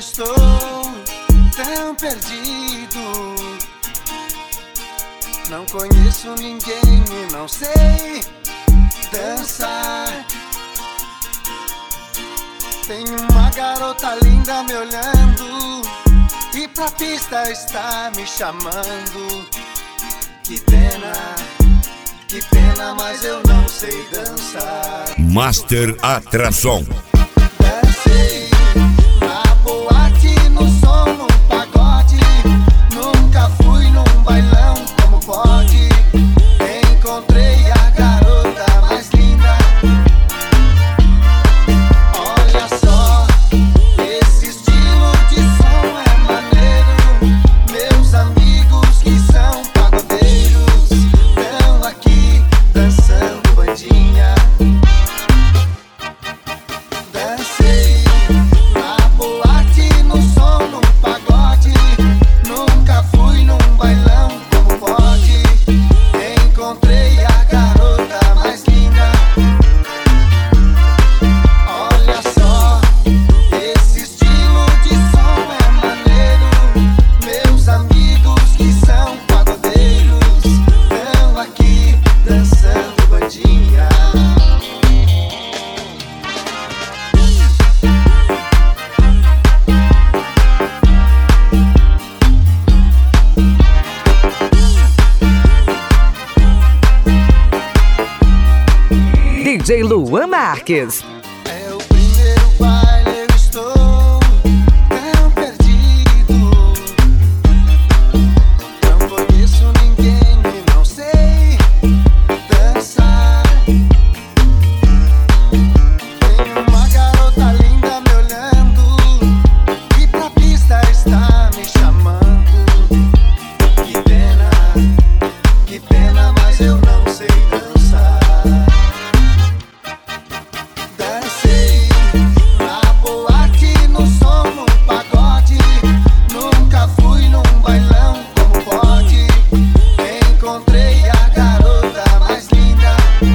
estou tão perdido. Não conheço ninguém e não sei dançar. Tem uma garota linda me olhando e pra pista está me chamando. Que pena, mas eu não sei dançar. Master Atração. Dancei na boate, no som, no pagode. Nunca fui num bailão, como pode? Encontrei a garota mais linda. Olha só, esse estilo de som é maneiro. Meus amigos que são pagodeiros estão aqui dançando bandinha. Dancei na boate, no som, no pagode. Nunca fui num bailão, como pode? Encontrei a garota mais linda. Olha só, esse estilo de som é maneiro. Meus amigos que são pagodeiros estão aqui dançando bandinha. DJ Luan Marques. É o primeiro baile, eu estou tão perdido. Não conheço ninguém e não sei dançar. Tem uma garota linda me olhando e pra pista está me chamando. Que pena, mas eu não sei dançar. Dancei na boate, no som, no pagode. Nunca fui num bailão, como pode? Encontrei a garota mais linda.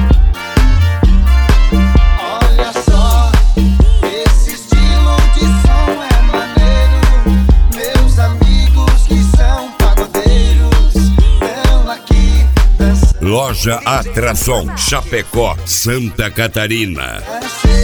Olha só, esse estilo de som é maneiro. Meus amigos que são pagodeiros estão aqui dançando. Loja Atração, Chapecó, Santa Catarina. Dancei